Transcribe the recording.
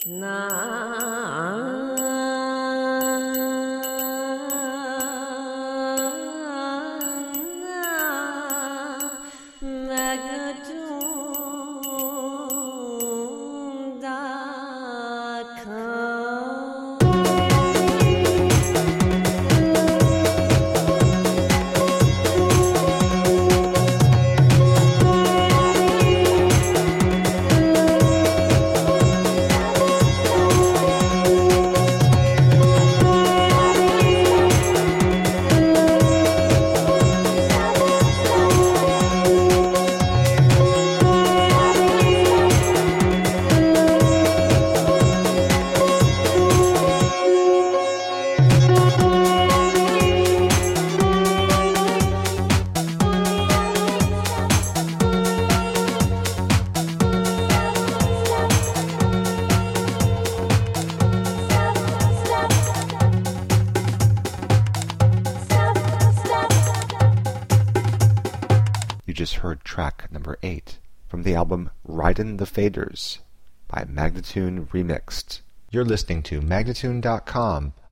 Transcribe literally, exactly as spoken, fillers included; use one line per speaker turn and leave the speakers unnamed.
You just heard track number eight from the album Ridin' the Faders by Magnatune Remixed. You're listening to Magnatune dot com,